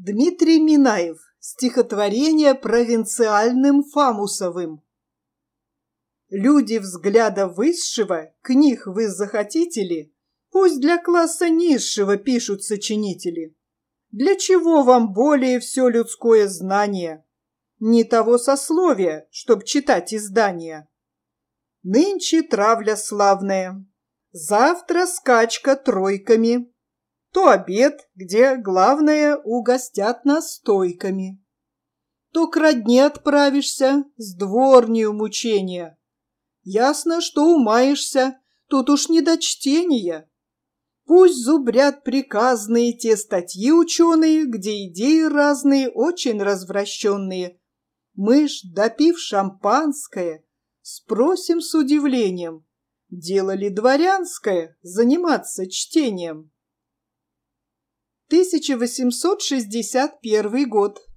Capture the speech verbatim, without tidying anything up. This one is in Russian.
Дмитрий Минаев. Стихотворение провинциальным Фамусовым. Люди взгляда высшего, книг вы захотите ли? Пусть для класса низшего пишут сочинители. Для чего вам более все людское знание? Не того сословия, чтоб читать издания. Нынче травля славная, завтра скачка тройками. То обед, где, главное, угостят настойками. То к родне отправишься, с дворнею мучения. Ясно, что умаешься, тут уж не до чтения. Пусть зубрят приказные те статьи ученые, где идеи разные, очень развращенные. Мы ж, допив шампанское, спросим с удивлением, дело ли дворянское заниматься чтением? тысяча восемьсот шестьдесят первый год.